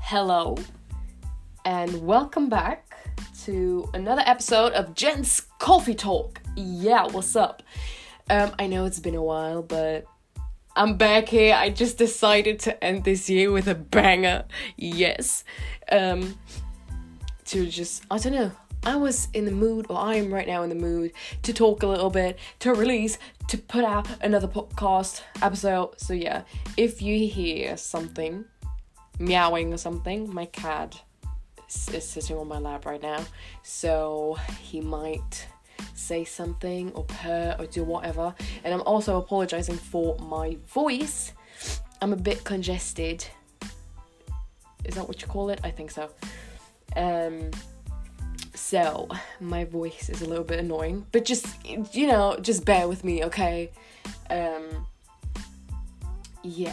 Hello, and welcome back to another episode of Jen's Coffee Talk. Yeah, what's up? I know it's been a while, but I'm back here. I just decided to end this year with a banger. Yes. I don't know. I was in the mood, or I am right now in the mood, to talk a little bit, to release, to put out another podcast episode. So yeah, if you hear something, meowing or something, my cat is sitting on my lap right now. So he might say something or purr or do whatever. And I'm also apologizing for my voice. I'm a bit congested. Is that what you call it? I think so. So my voice is a little bit annoying, but just bear with me, okay? Yeah.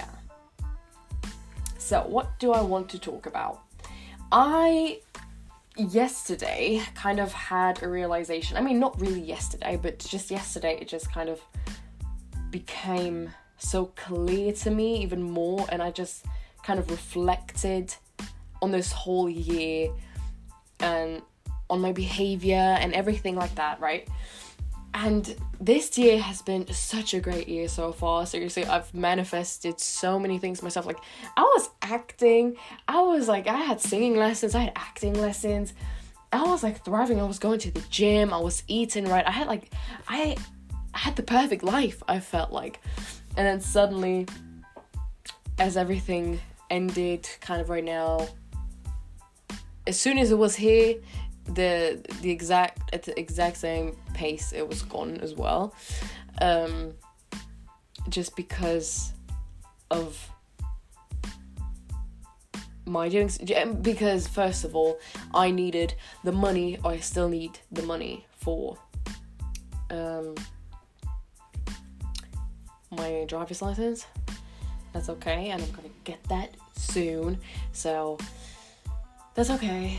So what do I want to talk about? I yesterday kind of had a realization. I mean, not really yesterday, but just yesterday it just kind of became so clear to me even more, and I just kind of reflected on this whole year and on my behavior and everything like that, right? And this year has been such a great year so far. Seriously, I've manifested so many things myself. Like, I was acting. I had singing lessons. I had acting lessons. I was thriving. I was going to the gym. I was eating right. I had the perfect life, I felt like. And then suddenly, as everything ended kind of right now, as soon as it was here, at the exact same pace it was gone as well, just because of my doings. Because first of all, I needed the money, or I still need the money for my driver's license. That's okay, and I'm gonna get that soon, so that's okay.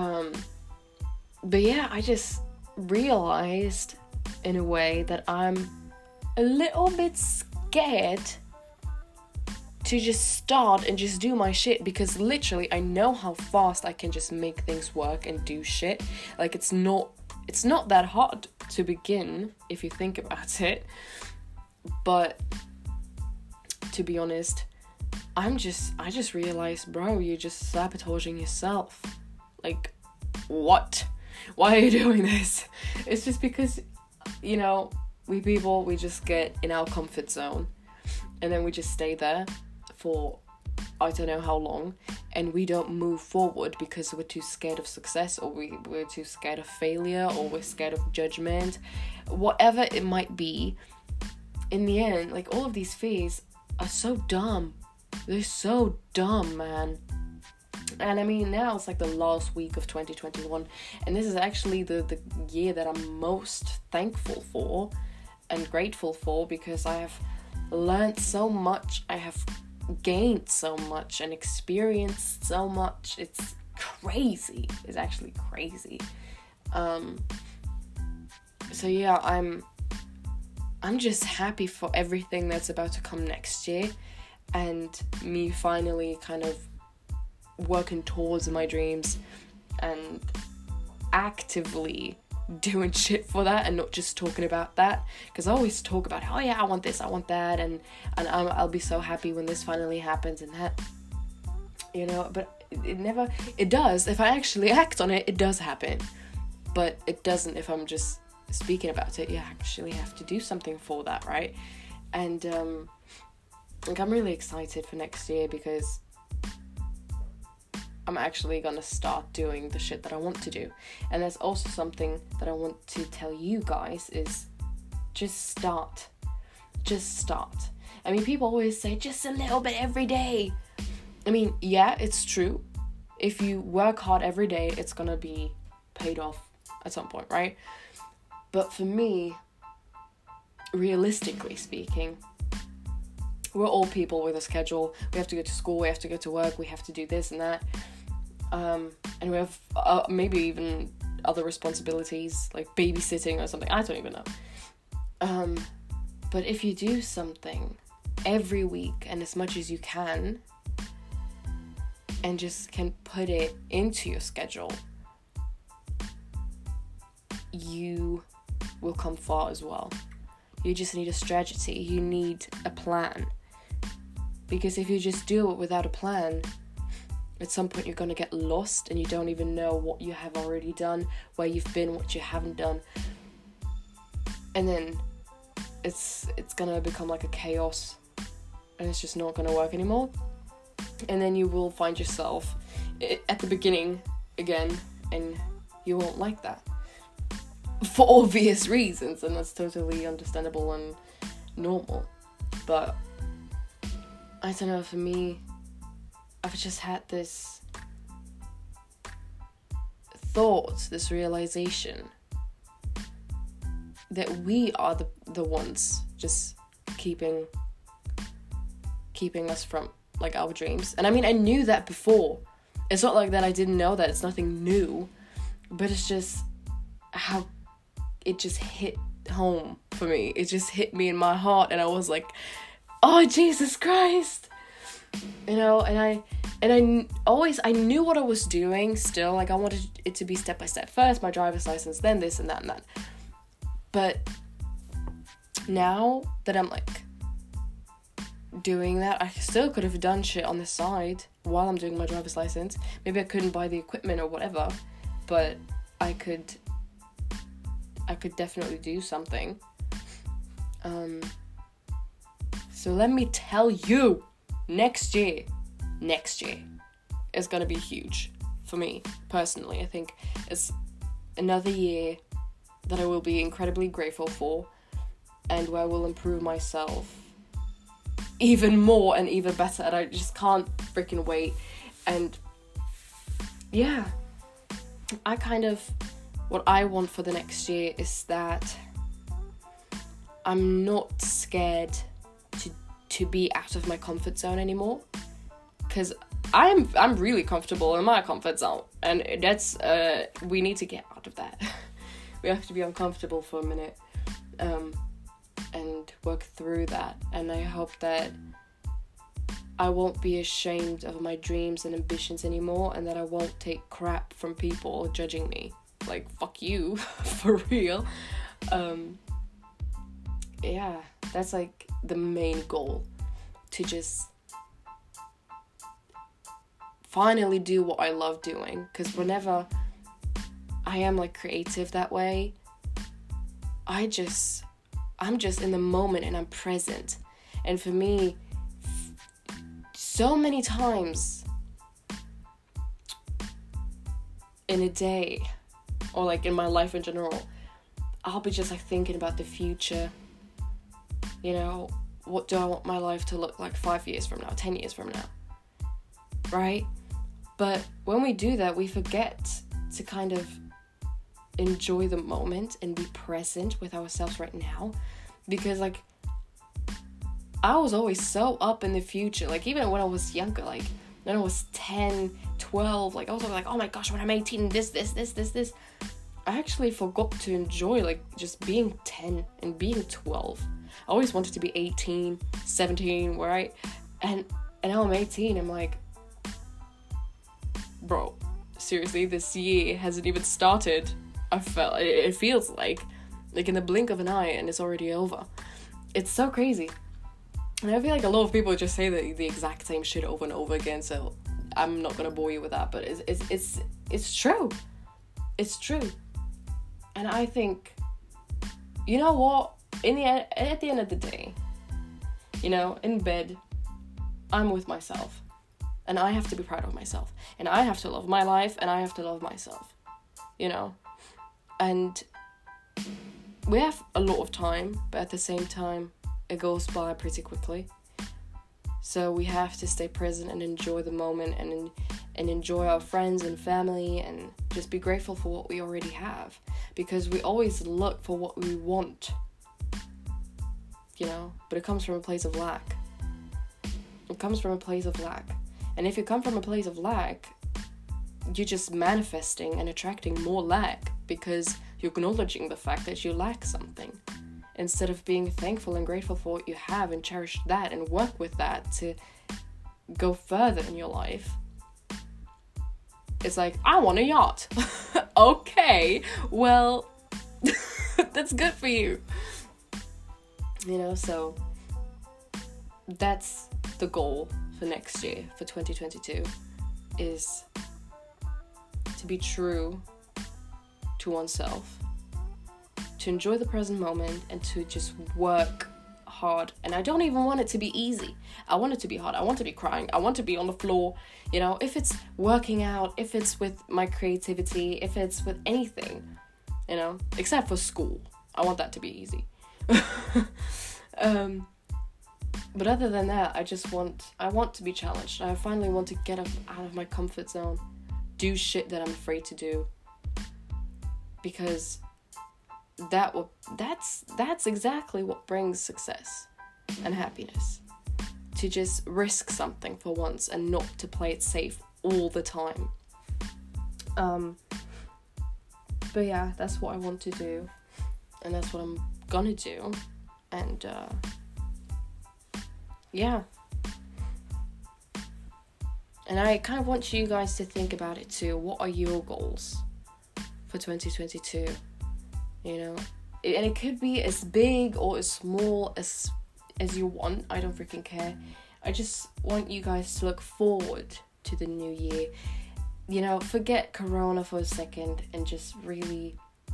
But yeah, I just realized in a way that I'm a little bit scared to just start and just do my shit, because literally I know how fast I can just make things work and do shit. Like, it's not that hard to begin if you think about it. But to be honest, I just realized, bro, you're just sabotaging yourself. Like, what? Why are you doing this? It's just because, we people, we just get in our comfort zone, and then we just stay there for I don't know how long, and we don't move forward because we're too scared of success, or we're too scared of failure, or we're scared of judgment, whatever it might be. In the end, all of these fears are so dumb. They're so dumb, man. And I mean, now it's the last week of 2021, and this is actually the year that I'm most thankful for and grateful for, because I have learned so much, I have gained so much and experienced so much. It's crazy. It's actually crazy. So yeah, I'm just happy for everything that's about to come next year, and me finally kind of working towards my dreams and actively doing shit for that, and not just talking about that, because I always talk about, oh yeah, I want this, I want that, and I'll be so happy when this finally happens, and that, but it does. If I actually act on it, it does happen, but it doesn't if I'm just speaking about it. You actually have to do something for that, right? And I'm really excited for next year, because I'm actually gonna start doing the shit that I want to do. And there's also something that I want to tell you guys, is just start. I mean, people always say just a little bit every day. I mean, yeah, it's true. If you work hard every day, it's gonna be paid off at some point, right? But for me, realistically speaking, we're all people with a schedule. We have to go to school, we have to go to work, we have to do this and that. And we have maybe even other responsibilities, like babysitting or something. I don't even know. But if you do something every week and as much as you can, and just can put it into your schedule, you will come far as well. You just need a strategy. You need a plan. Because if you just do it without a plan, at some point you're going to get lost and you don't even know what you have already done, where you've been, what you haven't done. And then it's going to become like a chaos, and it's just not going to work anymore. And then you will find yourself at the beginning again, and you won't like that. For obvious reasons, and that's totally understandable and normal. But I don't know, for me, I've just had this thought, this realization that we are the ones just keeping us from like our dreams. And I mean, I knew that before. It's not like that I didn't know that. It's nothing new, but it's just how it just hit home for me. It just hit me in my heart, and I was like, oh, Jesus Christ. You know, and I knew what I was doing still. Like, I wanted it to be step by step. First, my driver's license, then this and that and that. But now that I'm like doing that, I still could have done shit on the side while I'm doing my driver's license. Maybe I couldn't buy the equipment or whatever, but I could definitely do something. So let me tell you, next year is gonna be huge for me personally. I think it's another year that I will be incredibly grateful for, and where I will improve myself even more and even better, and I just can't freaking wait. And yeah, what I want for the next year is that I'm not scared to be out of my comfort zone anymore, because I'm really comfortable in my comfort zone, and that's we need to get out of that. We have to be uncomfortable for a minute, and work through that. And I hope that I won't be ashamed of my dreams and ambitions anymore, and that I won't take crap from people judging me. Like, fuck you, for real. Yeah, that's like the main goal, to just finally do what I love doing. Because whenever I am like creative that way, I'm just in the moment and I'm present. And for me, so many times in a day, or like in my life in general, I'll be just like thinking about the future. You know, what do I want my life to look like 5 years from now, 10 years from now, right? But when we do that, we forget to kind of enjoy the moment and be present with ourselves right now. Because like, I was always so up in the future. Like, even when I was younger, like when I was 10, 12, like I was always like, oh my gosh, when I'm 18, this. I actually forgot to enjoy like just being 10 and being 12. I always wanted to be 18, 17, right? And now I'm 18, I'm like, bro, seriously, this year hasn't even started. It feels like in the blink of an eye, and it's already over. It's so crazy. And I feel like a lot of people just say the exact same shit over and over again, so I'm not gonna bore you with that, but it's true. It's true. And I think, you know what? At the end of the day, you know, in bed, I'm with myself. And I have to be proud of myself. And I have to love my life, and I have to love myself. You know? And we have a lot of time, but at the same time, it goes by pretty quickly. So we have to stay present and enjoy the moment, and enjoy our friends and family, and just be grateful for what we already have. Because we always look for what we want, you know, but it comes from a place of lack. It comes from a place of lack. And if you come from a place of lack, you're just manifesting and attracting more lack, because you're acknowledging the fact that you lack something, instead of being thankful and grateful for what you have and cherish that and work with that to go further in your life. It's like, I want a yacht. Okay, well, that's good for you. You know, so that's the goal for next year, for 2022, is to be true to oneself, to enjoy the present moment, and to just work hard. And I don't even want it to be easy. I want it to be hard. I want to be crying. I want to be on the floor. You know, if it's working out, if it's with my creativity, if it's with anything, you know, except for school. I want that to be easy. But other than that, I want to be challenged. I finally want to get up out of my comfort zone, do shit that I'm afraid to do, because that's exactly what brings success and happiness. To just risk something for once and not to play it safe all the time. But yeah, that's what I want to do, and that's what I'm gonna do. And yeah. And I kind of want you guys to think about it too. What are your goals for 2022? You know, and it could be as big or as small as you want. I don't freaking care. I just want you guys to look forward to the new year. You know, forget Corona for a second and just really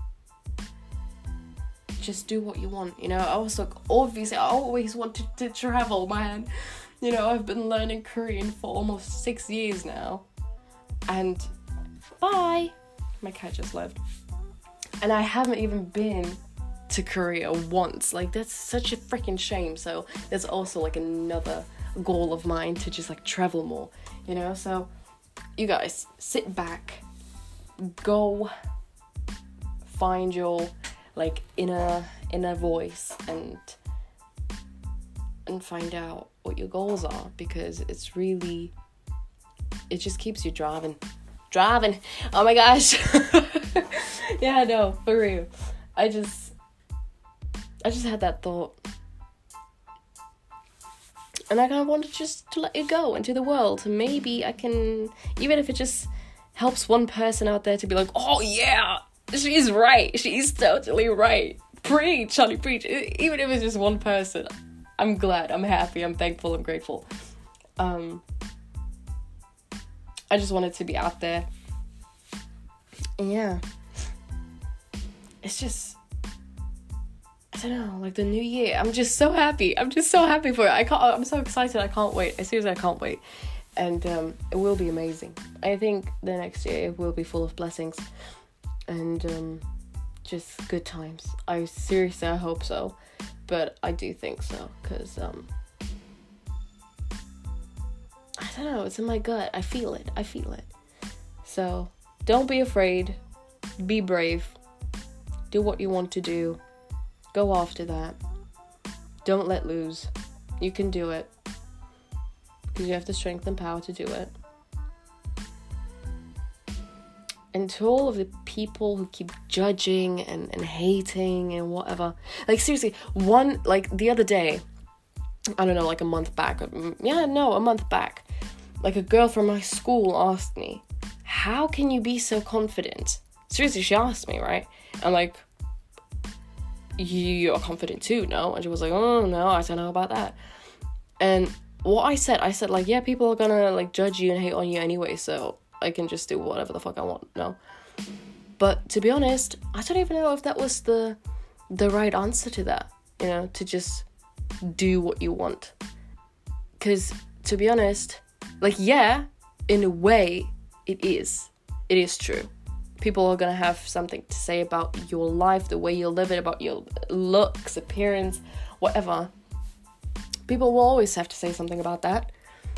just do what you want. You know, I always wanted to travel, man. You know, I've been learning Korean for almost 6 years now. And bye. My cat just left. And I haven't even been to Korea once. Like, that's such a freaking shame. So there's also like another goal of mine to just like travel more, you know. So you guys sit back, go find your like inner voice and find out what your goals are, because it just keeps you driving. Oh my gosh. Yeah, no, for real. I just had that thought, and I kind of wanted just to let it go into the world. Maybe I can, even if it just helps one person out there to be like, oh yeah, she's right. She's totally right. Preach, honey, preach. Even if it's just one person, I'm glad, I'm happy, I'm thankful, I'm grateful. I just wanted to be out there. And yeah. It's just, I don't know, like the new year. I'm just so happy. I'm for it. I'm so excited. I can't wait. Seriously, I can't wait. And it will be amazing. I think the next year will be full of blessings and just good times. I hope so. But I do think so, because I don't know, it's in my gut. I feel it. So don't be afraid. Be brave. Do what you want to do. Go after that. Don't let loose. You can do it, because you have the strength and power to do it. And to all of the people who keep judging and hating and whatever, like seriously, the other day, I don't know, like a month back, like a girl from my school asked me, how can you be so confident? Seriously, she asked me, right? I'm like, you're confident too, no? And she was like, oh no, I don't know about that. And what I said like, yeah, people are gonna like judge you and hate on you anyway, so I can just do whatever the fuck I want, no? But to be honest, I don't even know if that was the right answer to that, you know, to just do what you want. Because to be honest, like, yeah, in a way, it is true. People are gonna have something to say about your life, the way you live it, about your looks, appearance, whatever. People will always have to say something about that.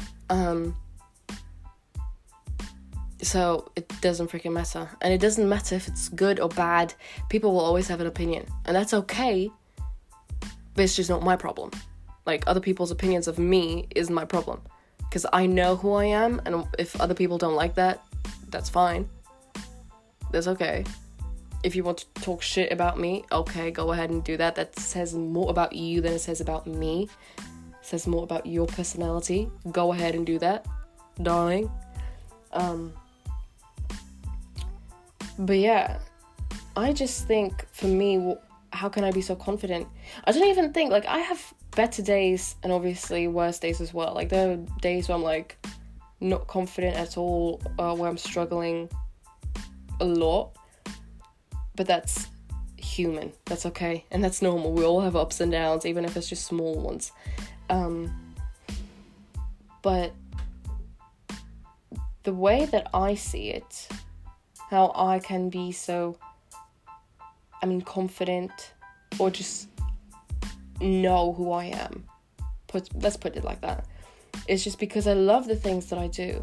So it doesn't freaking matter. And it doesn't matter if it's good or bad. People will always have an opinion. And that's okay. But it's just not my problem. Like, other people's opinions of me is my problem. Because I know who I am. And if other people don't like that, that's fine. That's okay. If you want to talk shit about me, okay, go ahead and do that. That says more about you than it says about me. It says more about your personality. Go ahead and do that, darling. But yeah, I just think for me, how can I be so confident? I don't even think, like, I have better days and obviously worse days as well. Like, there are days where I'm like not confident at all, where I'm struggling a lot, but that's human. That's okay, and that's normal. We all have ups and downs, even if it's just small ones. But the way that I see it, how I can be so, confident, or just know who I am, let's put it like that, it's just because I love the things that I do.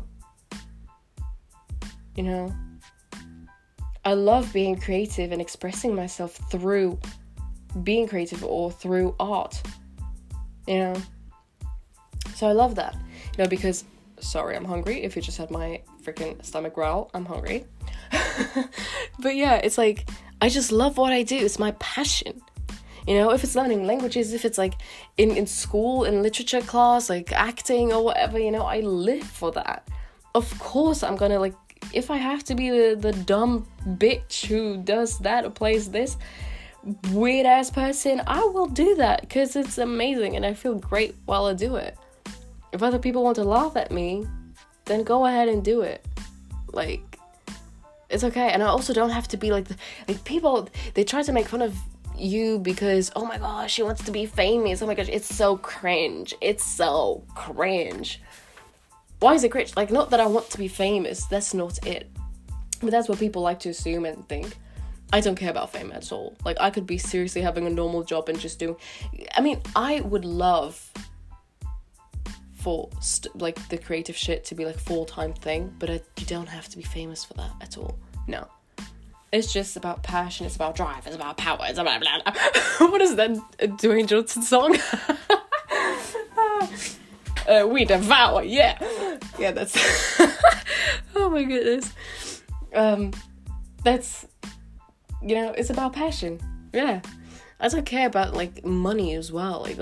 You know, I love being creative and expressing myself through being creative or through art, you know. So I love that, you know, because, sorry, I'm hungry. If you just had my freaking stomach growl, I'm hungry. But yeah, it's like, I just love what I do. It's my passion. You know, if it's learning languages, if it's like in school, in literature class, like acting or whatever, you know, I live for that. Of course, I'm gonna, like, if I have to be the dumb bitch who does that or plays this weird ass person, I will do that because it's amazing and I feel great while I do it. If other people want to laugh at me, then go ahead and do it. Like, it's okay. And I also don't have to be like people, they try to make fun of you because, oh my gosh, she wants to be famous. Oh my gosh, it's so cringe. It's so cringe. Why is it cringe? Like, not that I want to be famous. That's not it. But that's what people like to assume and think. I don't care about fame at all. Like, I could be seriously having a normal job and just doing... I would love for, like, the creative shit to be, like, full-time thing. But you don't have to be famous for that at all. No. It's just about passion. It's about drive. It's about power. It's about blah, blah. What is that Dwayne Johnson song? We devour, yeah. Yeah, that's... Oh my goodness. That's... You know, it's about passion. Yeah. I don't care about, like, money as well. Like,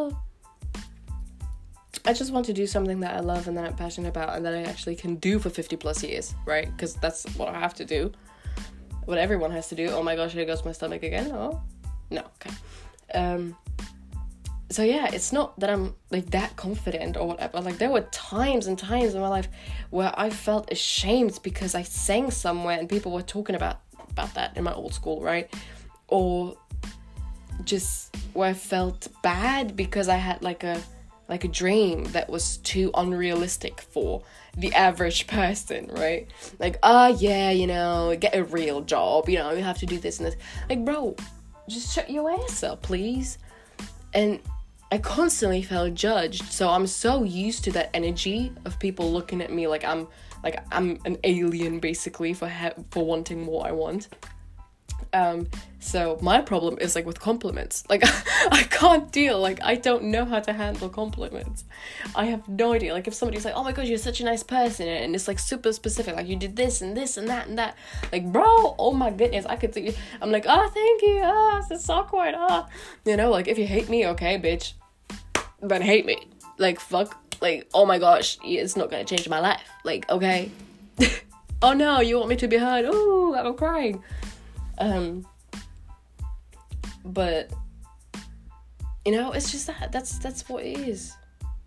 I just want to do something that I love and that I'm passionate about and that I actually can do for 50 plus years, right? Because that's what I have to do. What everyone has to do. Oh my gosh, here goes my stomach again. Oh, no, okay. So yeah, it's not that I'm, like, that confident or whatever. Like, there were times and times in my life where I felt ashamed because I sang somewhere and people were talking about that in my old school, right? Or just where I felt bad because I had like a dream that was too unrealistic for the average person, right? Like, yeah, you know, get a real job, you know, you have to do this and this. Like, bro, just shut your ass up, please. And I constantly felt judged, so I'm so used to that energy of people looking at me like I'm an alien, basically, for wanting what I want. So my problem is, like, with compliments. Like, I can't deal. Like, I don't know how to handle compliments. I have no idea. Like, if somebody's like, oh my gosh, you're such a nice person, and it's, like, super specific, like, you did this and this and that and that. Like, bro, oh my goodness, I could see you. I'm like, thank you. This is so awkward. You know, like, if you hate me, okay, bitch, then hate me. Like, fuck. Like, oh my gosh, it's not gonna change my life. Like, okay. Oh no, you want me to be heard? Oh, I'm crying. But, you know, it's just that's what it is.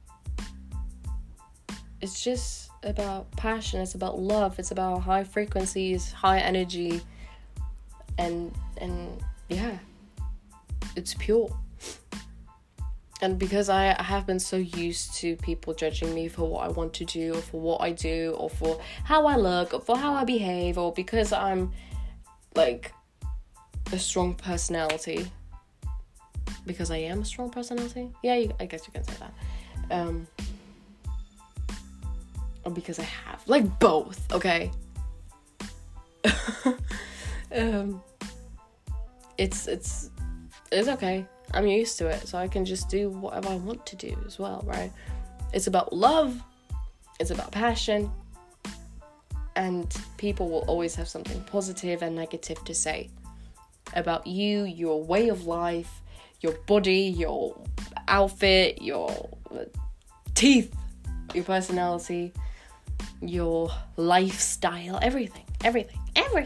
It's just about passion. It's about love. It's about high frequencies, high energy, and yeah, it's pure. And because I have been so used to people judging me for what I want to do, or for what I do, or for how I look, or for how I behave, or because I'm, like, a strong personality. Because I am a strong personality? Yeah, I guess you can say that. Or because I have. Like, both, okay? It's okay. I'm used to it, so I can just do whatever I want to do as well, right? It's about love, it's about passion, and people will always have something positive and negative to say about you, your way of life, your body, your outfit, your teeth, your personality, your lifestyle, everything.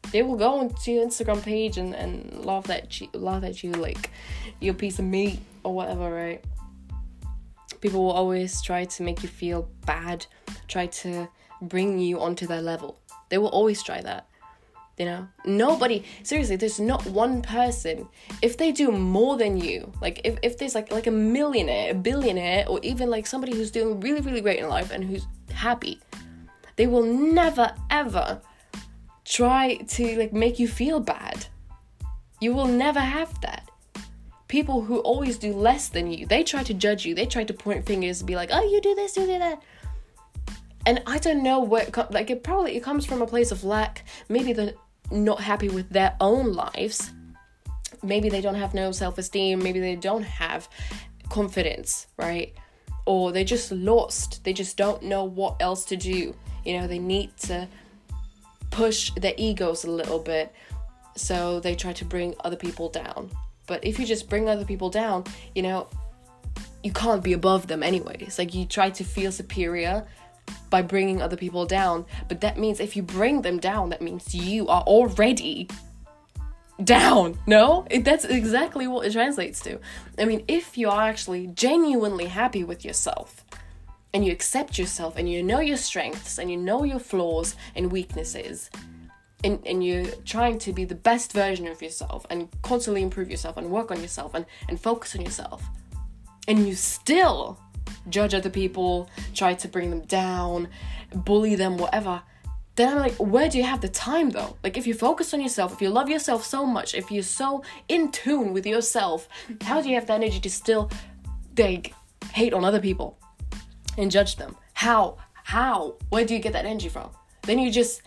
They will go onto your Instagram page and laugh at you like you're a piece of meat or whatever, right? People will always try to make you feel bad, try to bring you onto their level. They will always try that, you know? Nobody, seriously, there's not one person, if they do more than you, like if there's like a millionaire, a billionaire, or even like somebody who's doing really, really great in life and who's happy, they will never, ever try to like make you feel bad. You will never have that. People who always do less than you, they try to judge you. They try to point fingers and be like, oh, you do this, you do that. And I don't know where it comes from a place of lack. Maybe they're not happy with their own lives. Maybe they don't have no self-esteem. Maybe they don't have confidence, right? Or they're just lost. They just don't know what else to do. You know, they need to push their egos a little bit. So they try to bring other people down. But if you just bring other people down, you know, you can't be above them anyways. Like, you try to feel superior by bringing other people down. But that means if you bring them down, that means you are already down. No? That's exactly what it translates to. I mean, if you are actually genuinely happy with yourself, and you accept yourself, and you know your strengths, and you know your flaws and weaknesses, and you're trying to be the best version of yourself, and constantly improve yourself, and work on yourself, and focus on yourself, and you still judge other people, try to bring them down, bully them, whatever, then I'm like, where do you have the time though? Like, if you focus on yourself, if you love yourself so much, if you're so in tune with yourself, how do you have the energy to still, like, hate on other people and judge them? How? Where do you get that energy from? Then you just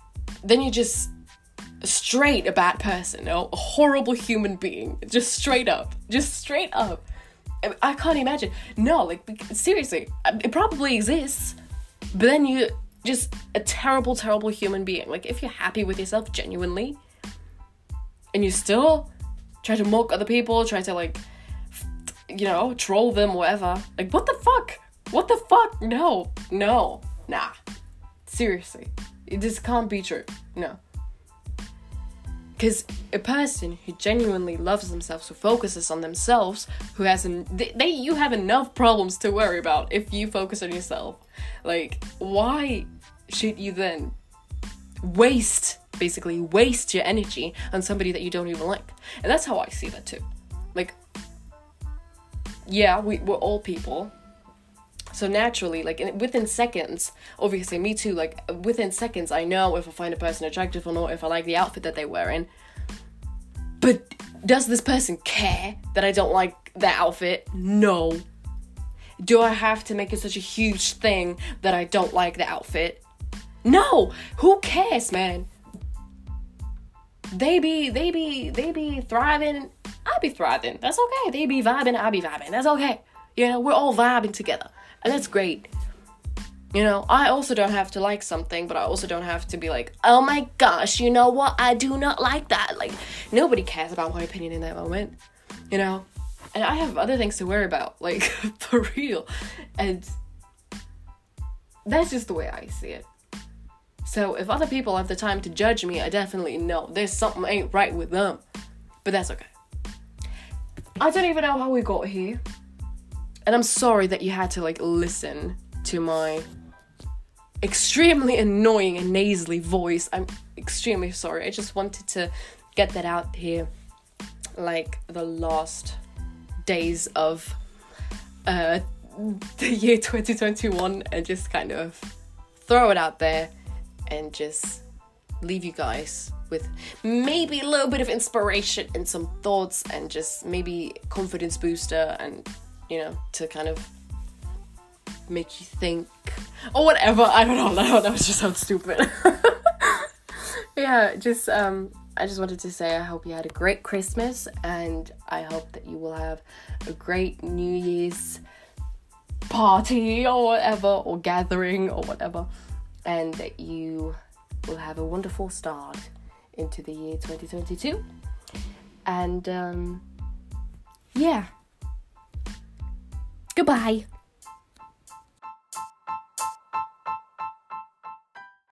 straight a bad person, you know? A horrible human being. Just straight up. I can't imagine. No, like, seriously, it probably exists, but then you're just a terrible, terrible human being. Like, if you're happy with yourself genuinely, and you still try to mock other people, try to, like, you know, troll them, whatever. Like, what the fuck? No, nah. Seriously. This can't be true. No. Because a person who genuinely loves themselves, who focuses on themselves, you have enough problems to worry about if you focus on yourself. Like, why should you then waste your energy on somebody that you don't even like? And that's how I see that too. Like, yeah, we're all people. So naturally, like, within seconds, obviously me too, like, within seconds, I know if I find a person attractive or not, if I like the outfit that they're wearing. But does this person care that I don't like their outfit? No. Do I have to make it such a huge thing that I don't like the outfit? No. Who cares, man? They be thriving. I be thriving. That's okay. They be vibing. I be vibing. That's okay. You know, we're all vibing together. And that's great. You know, I also don't have to like something, but I also don't have to be like, oh my gosh, you know what? I do not like that. Like, nobody cares about my opinion in that moment. You know? And I have other things to worry about. Like, for real. And that's just the way I see it. So if other people have the time to judge me, I definitely know there's something ain't right with them. But that's okay. I don't even know how we got here. And I'm sorry that you had to, like, listen to my extremely annoying and nasally voice. I'm extremely sorry. I just wanted to get that out here, like, the last days of the year 2021, and just kind of throw it out there and just leave you guys with maybe a little bit of inspiration and some thoughts, and just maybe confidence booster, and, you know, to kind of make you think or whatever. I don't know, that was just so stupid. Yeah, just I just wanted to say I hope you had a great Christmas, and I hope that you will have a great New Year's party or whatever, or gathering or whatever, and that you will have a wonderful start into the year 2022. And yeah, goodbye.